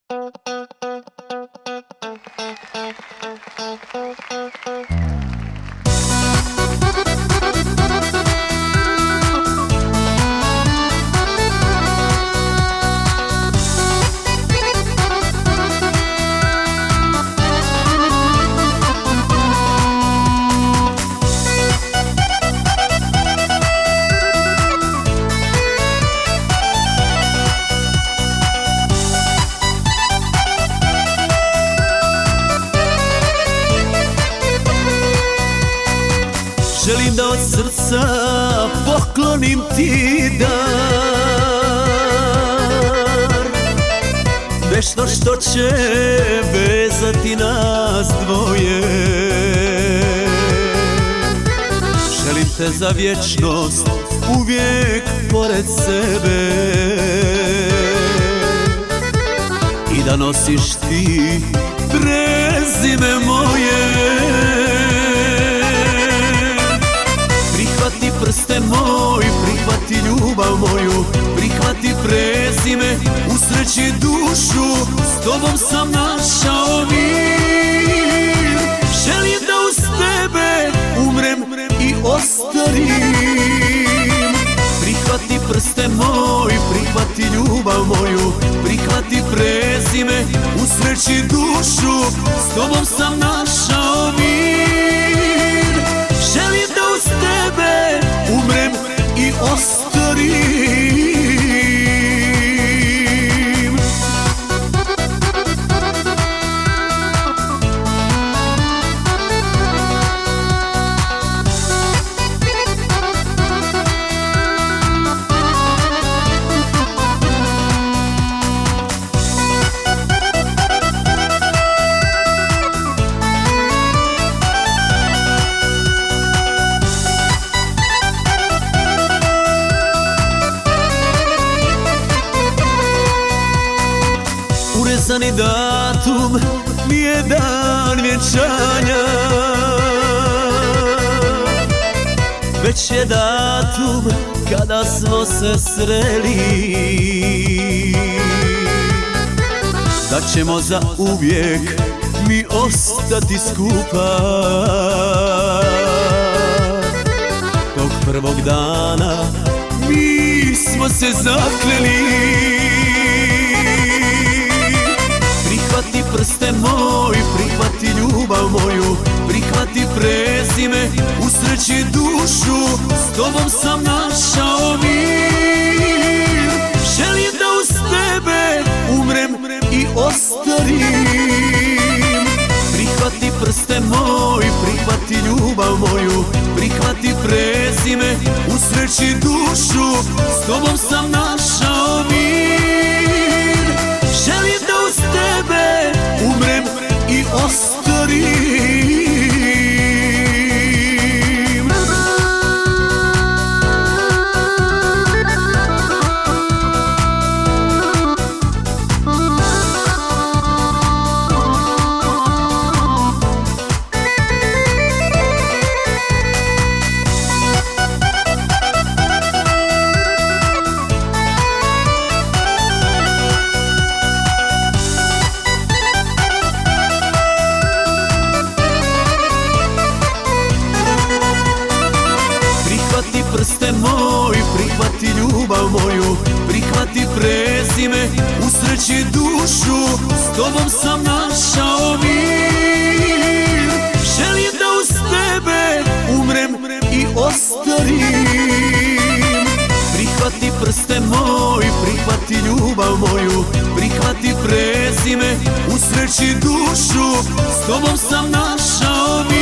Želim da od srca poklonim ti dar, nešto što će vezati nas dvoje. Želim te za vječnost uvijek pored sebe i da nosiš ti prezime moje. Prihvati prsten moj, prihvati ljubav moju, prihvati prezime, u sreći dušu, s tobom sam našao mir. Želim da uz tebe umrem i ostarim. Prihvati prsten moj, prihvati ljubav moju, prihvati prezime, u sreći dušu, s tobom sam našao mir. Želim da uz tebe umrem i ostarim. Urezani datum mi je dan vjenčanja, već je datum kada smo se sreli, da ćemo za uvijek mi ostati skupa. Tog prvog dana mi smo se zakleli. Prihvati prsten moj, prihvati ljubav moju, prihvati prezime, u sreći dušu, s tobom sam našao mir. Želim da uz tebe umrem i ostarim. Prihvati prsten moj, prihvati ljubav moju, prihvati prezime, u sreći dušu, s tobom sam našao mir. Želim da uz tebe umrem i ostarim. Prsten moj, prihvati ljubav moju, prihvati prezime, u sreći dušu, s tobom sam našao mir. Želim da uz tebe umrem i ostarim. Prihvati prsten moj, prihvati ljubav moju, prihvati prezime, u sreći dušu, s tobom sam našao mir.